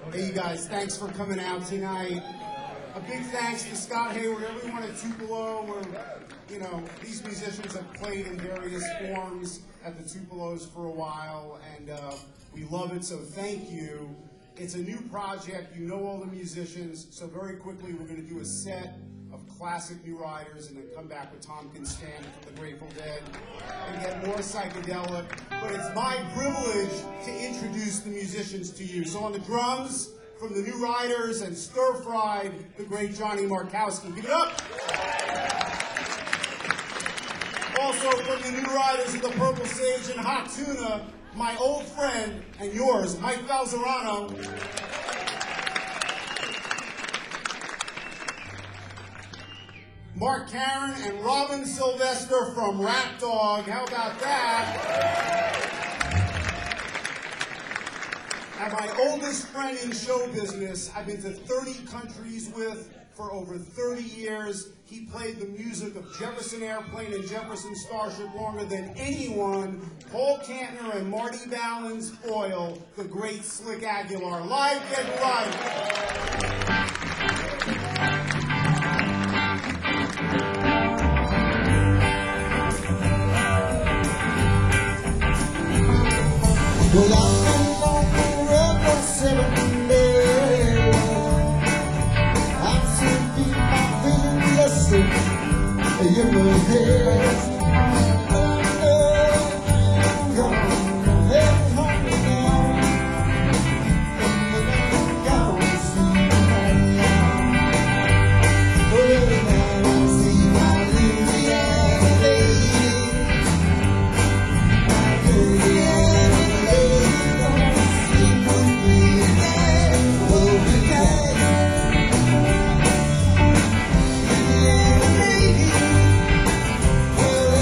Hey, you guys, thanks for coming out tonight. A big thanks to Scott Hayward, everyone at Tupelo, where, these musicians have played in various forms at the Tupelos for a while, and we love it, so thank you. It's a new project, you know all the musicians, so very quickly we're going to do a set of classic New Riders and then come back with Tompkins Stamp from the Grateful Dead and get more psychedelic. But it's my privilege to introduce the musicians to you. So on the drums, from the New Riders and Stir Fried, the great Johnny Markowski. Give it up! Also from the New Riders of the Purple Sage and Hot Tuna, my old friend and yours, Mike Falzerano. Mark Karen and Robin Sylvester from Rat Dog. How about that? And my oldest friend in show business, I've been to 30 countries with for over 30 years. He played the music of Jefferson Airplane and Jefferson Starship longer than anyone. Paul Kantner and Marty Ballin's foil, the great Slick Aguilar. Live, get right. Well, I've been on the road for 7 days. I've seen people feeling blessed in my head. Well,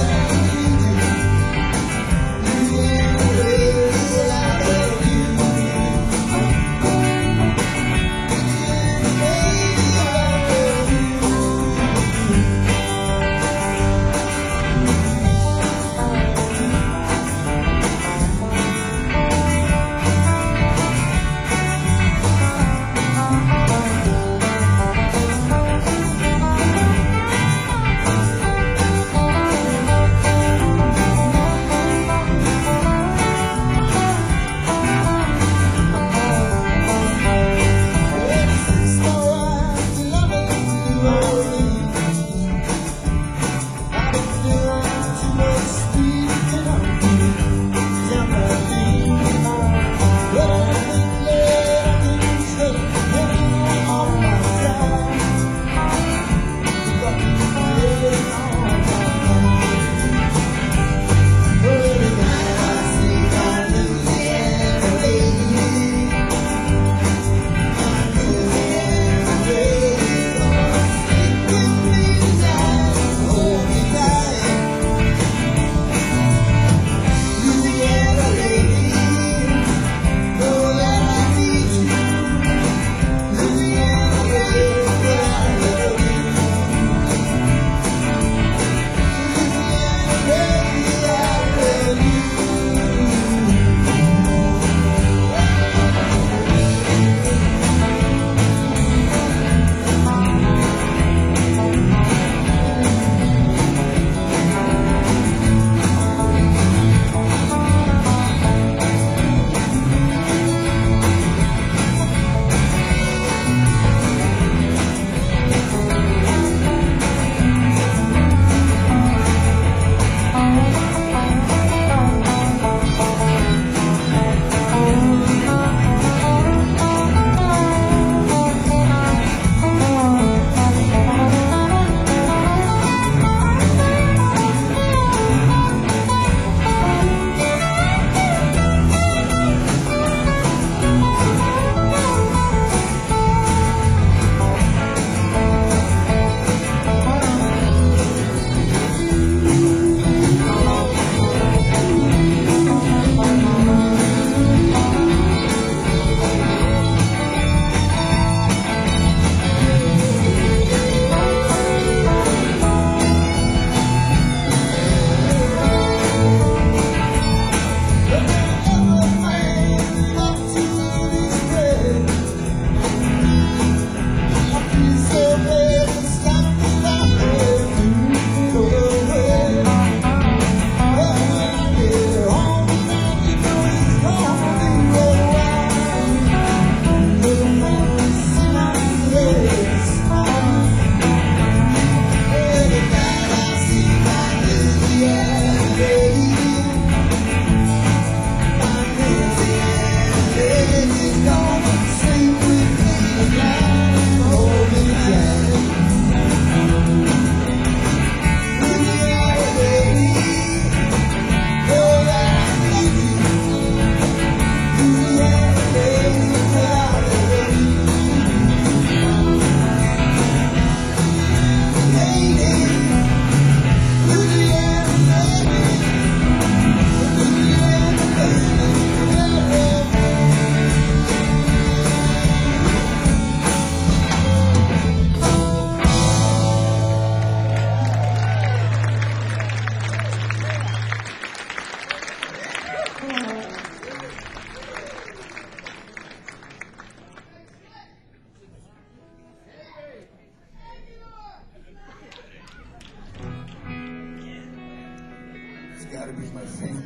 with my family.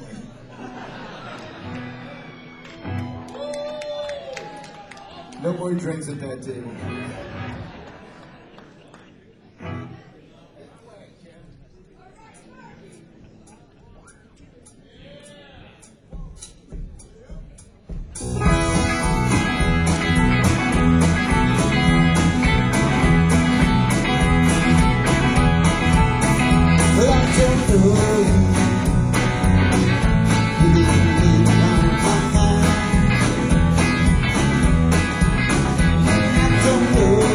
No more drinks at that table. Well, I don't know you. You didn't leave my mind. I don't know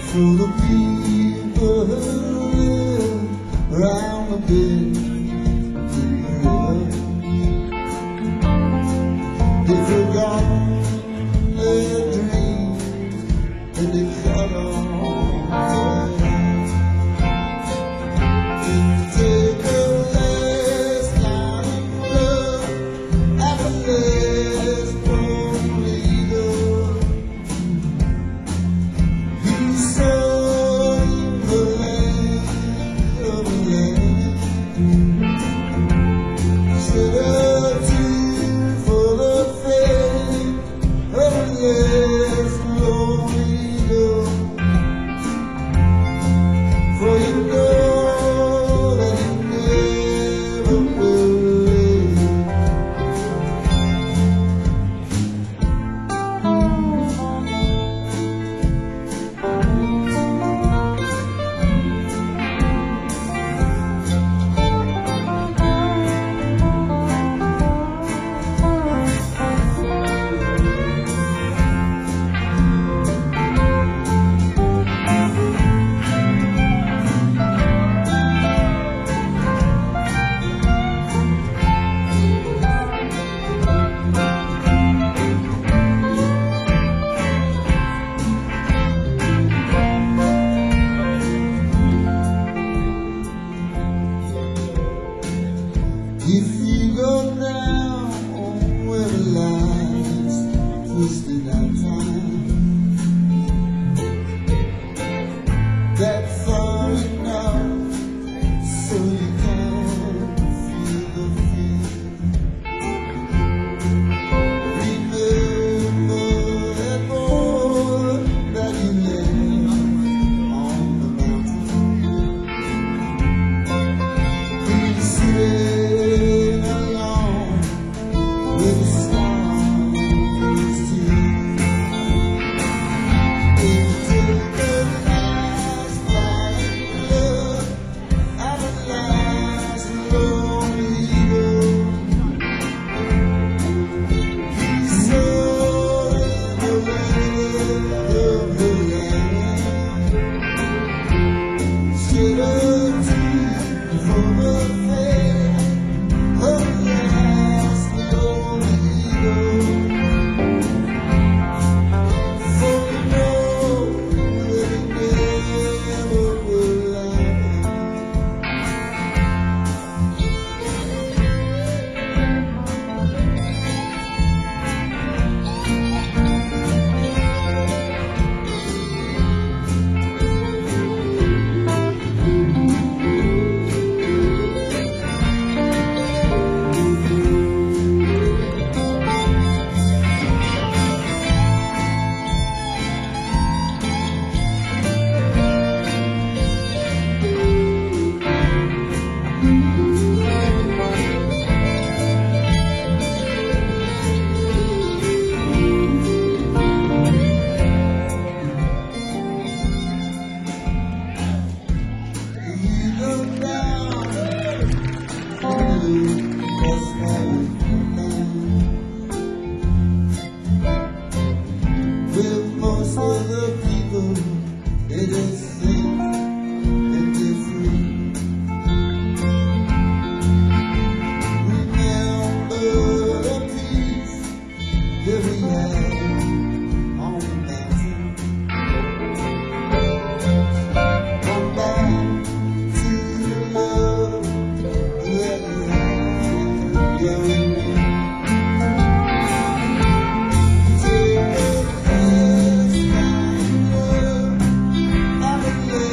for the people who live around the bend. They forgot their dreams and they cut off and take a last line of blood at the last known leader. He sold the land of the land. Shed a tear for the fate of the last known leader. For you know that he never will live. If you go down where the lines twisted our time, that's far enough so you can feel the fear. Remember that boy that you left on the mountain. He's sitting alone with the stars too. They took the last flying blood out of the last lonely girl. He sold the land of the land. Shed a tear for the fate of the last lonely girl. For you know that he never will lie. You look down what's happening. With most of the people, they just think that they're free. Remember the peace that we had on the mountain. Come back to the love that we had. Yeah, we need. Take the last line of blood out of the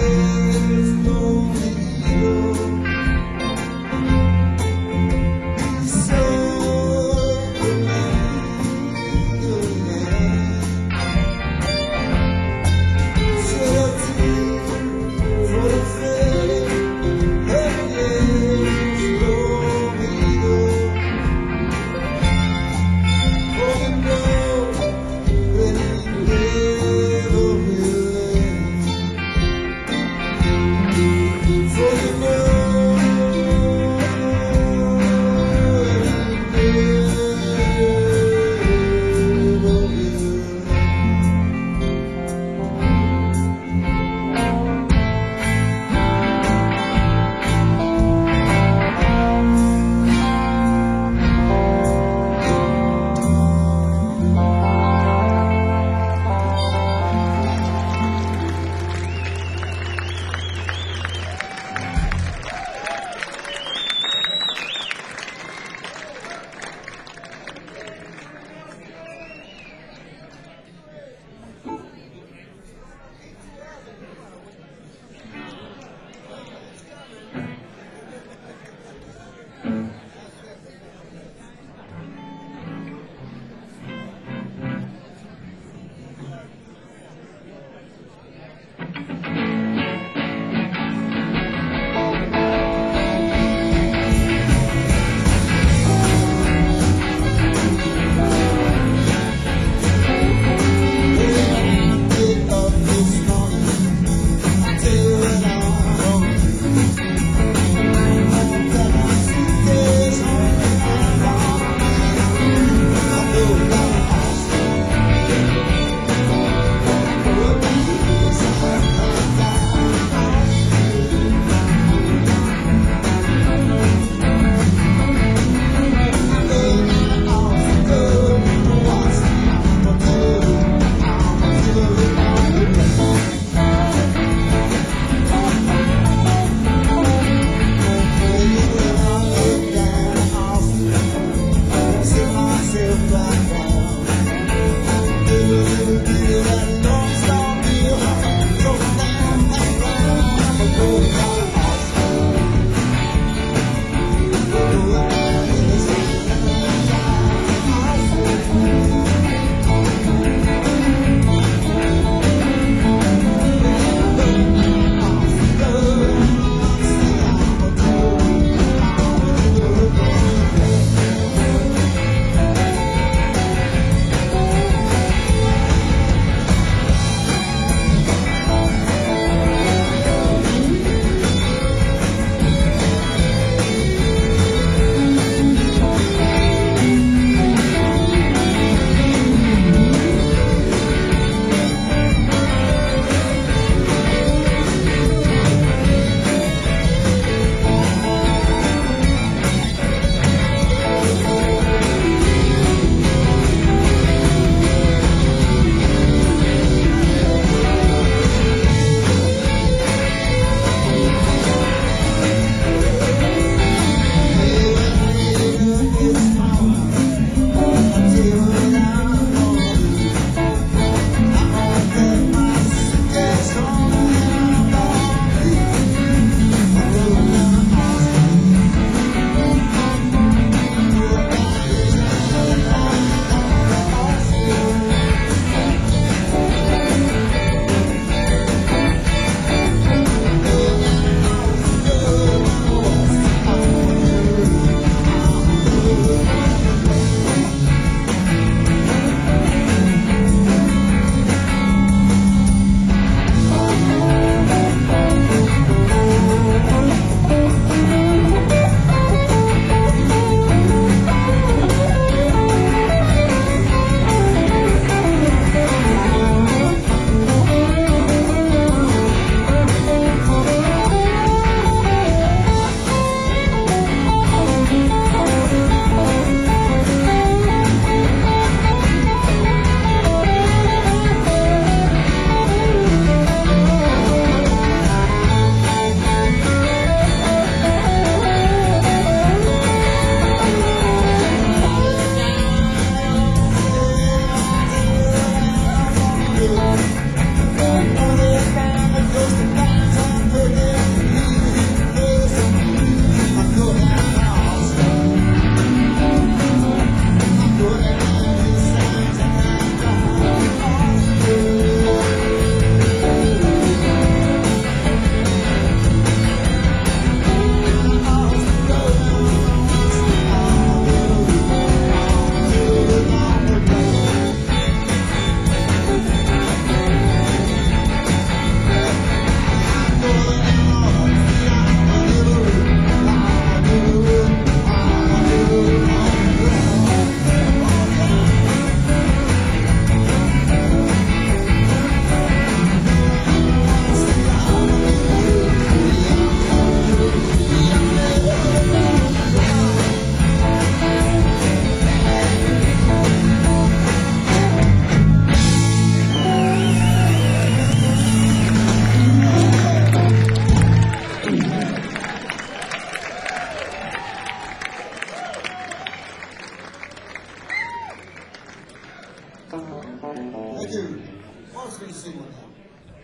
Mark's gonna sing one now.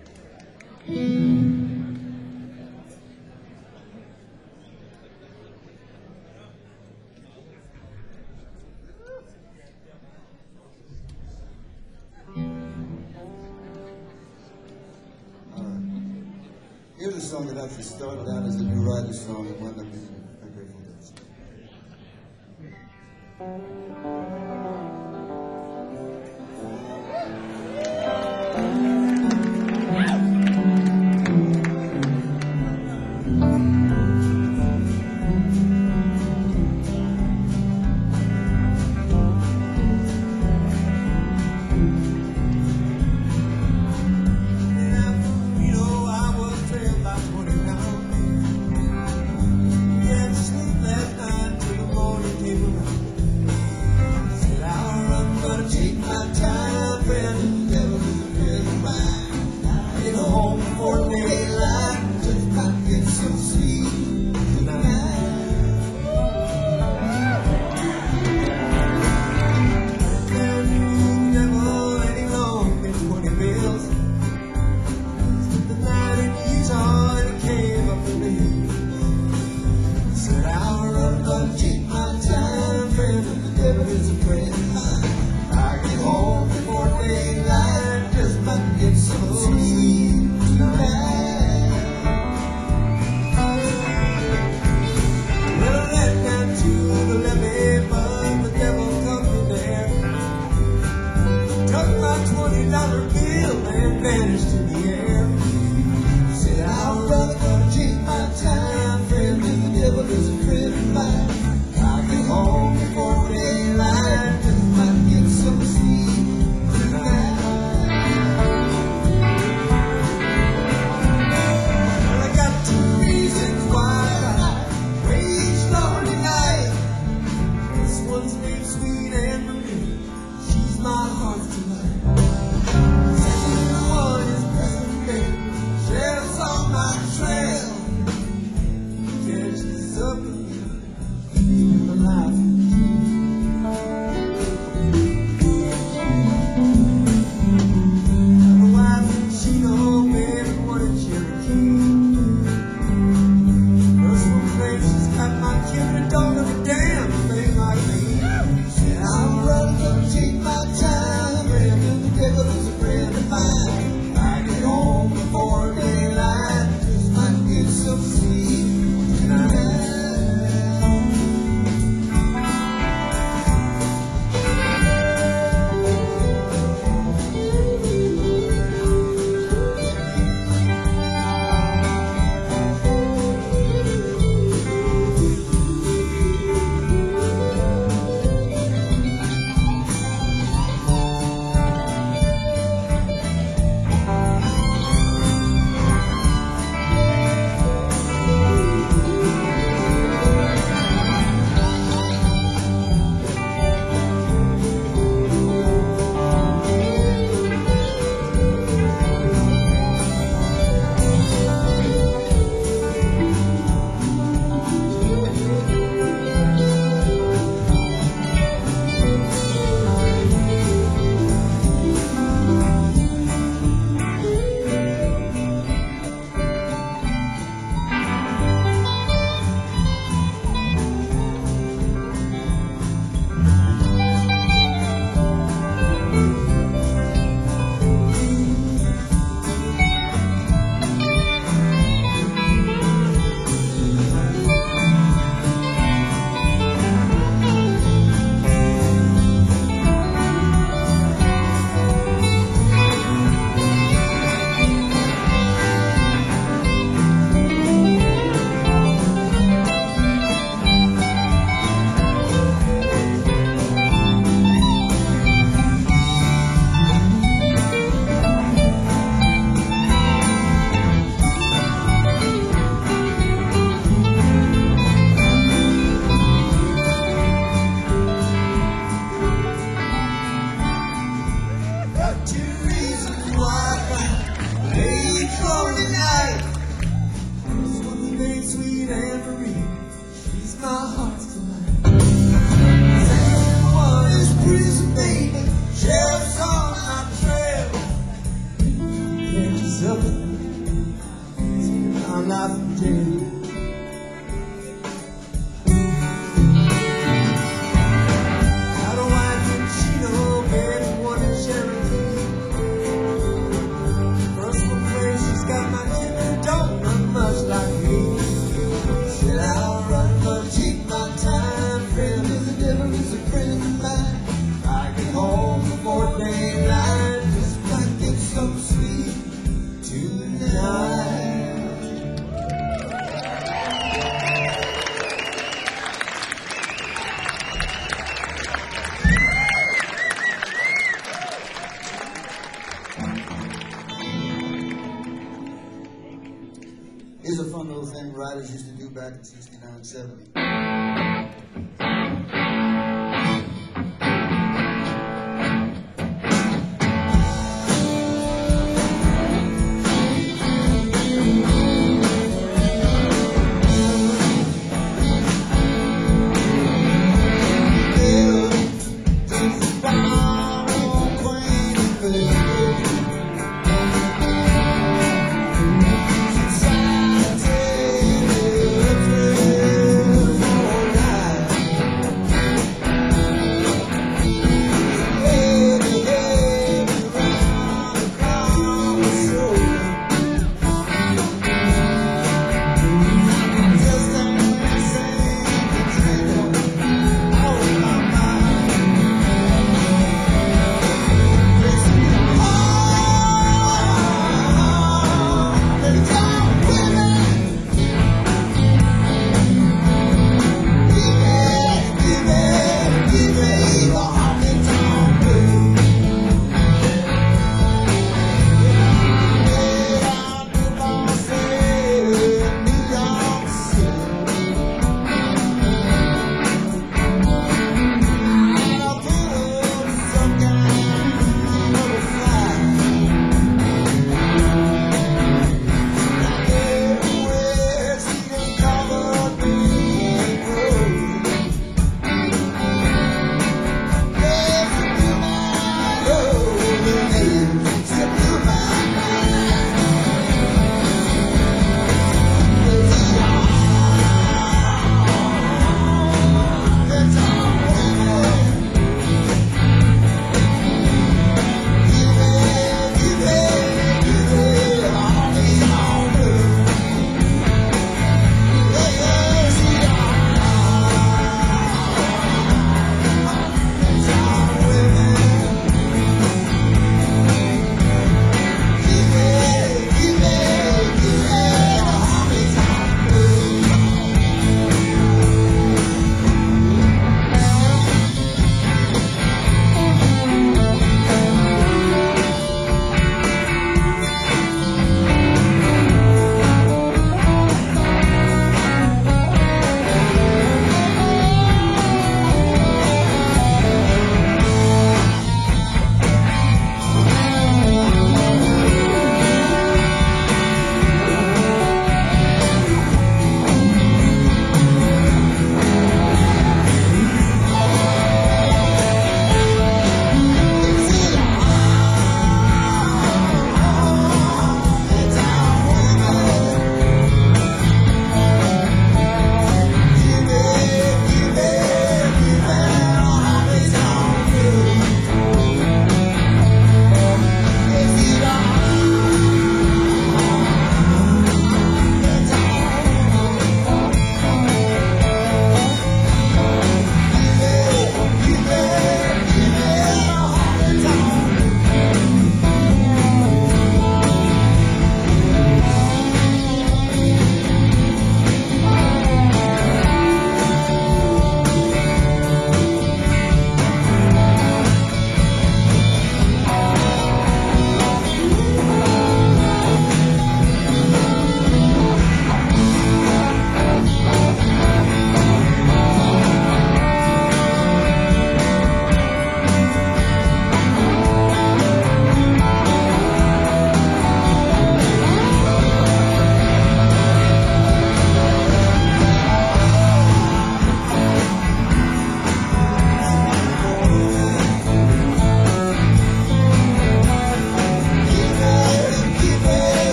Here's a song that actually started out as a New Rider song and wound up being a Grateful Dead song. $20 bill and vanished in the air. Said I'd rather gonna take my time, friend, and the devil is a friend of mine. I'll get home before daylight, just might get some sleep tonight. Well, I got 2 reasons why I wage lonely night. This one's named Sweet Anne Marie, she's my heart's delight. Second one is suffer. I'm not dead. Got a wife in Chino, baby, one in Cherokee. Personal place, she's got my kid who don't look much like me. Said I'll run but take my time. Friend of the devil is a friend of mine. I get home before daylight, just might get some sleep tonight. Here's a fun little thing writers used to do back in 69, 70.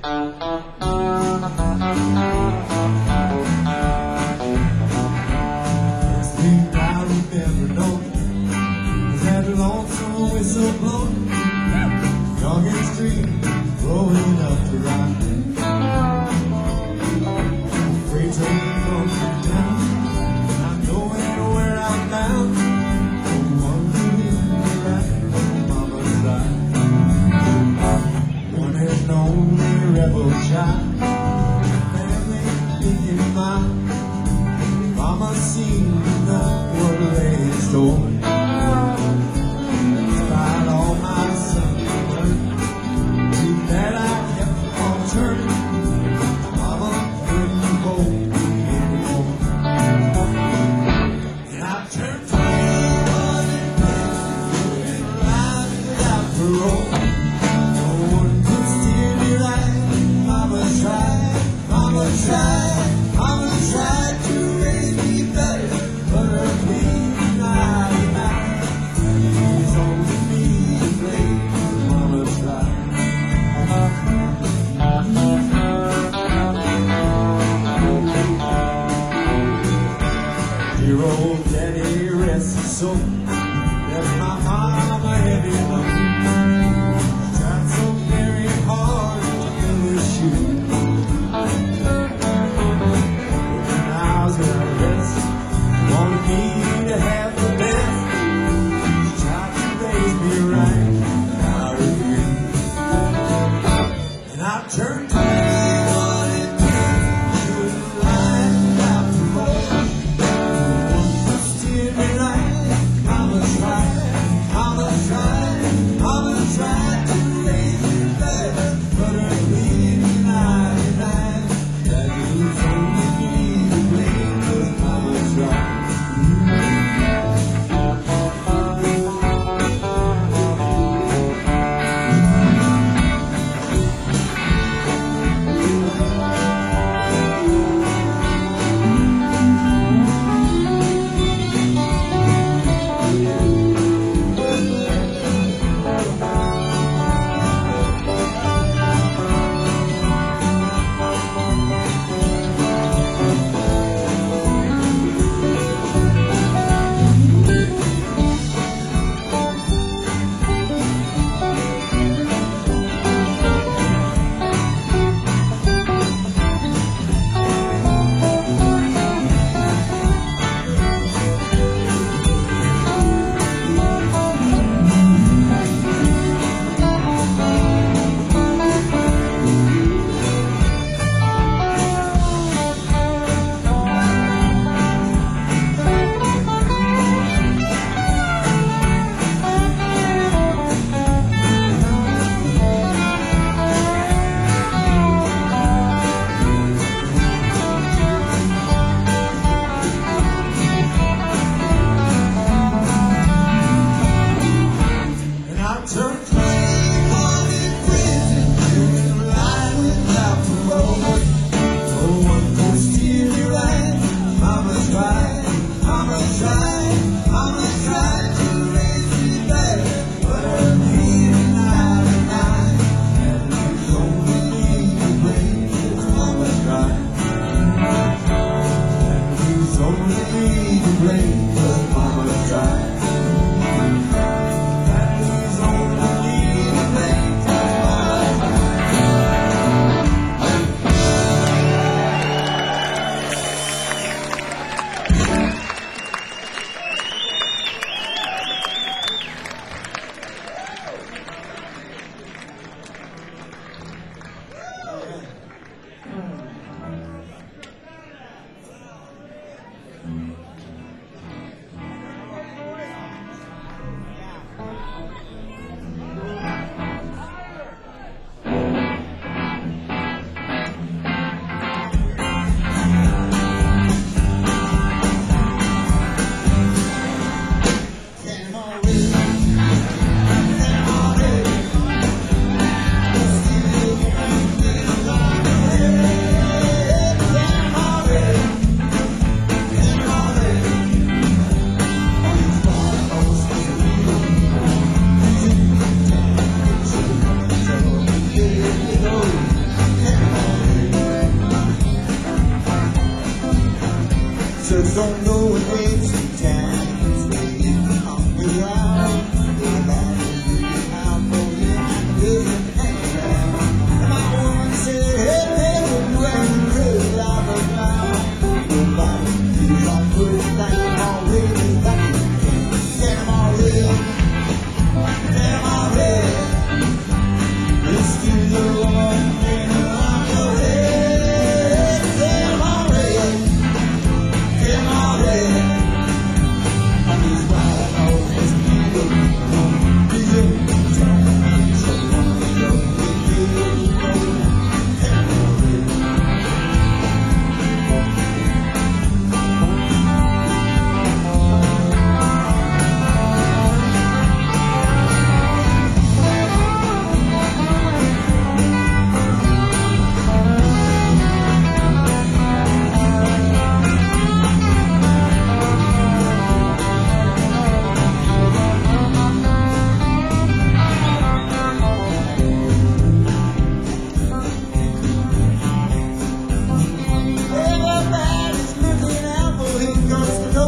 Whistle blowing, young and stream, blowing up to rock. Freight train coming down, not knowing where I'm bound. One to right, mama's side. One and only rebel child, family thinking mine. Mama seen enough what lay in store. Dear old daddy, rest his soul. Left my mama heavy load. Tried so very hard to fill his shoe. When I was at rest, wanted me to have the best. She tried to raise me right, and I regret. And I turned 21 and 10, she was lying out the road.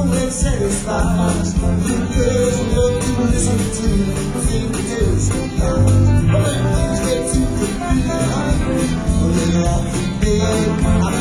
full and satisfied. The girls love to listen to sing the tales so loud. But when things get too confusing, well, they're off to bed.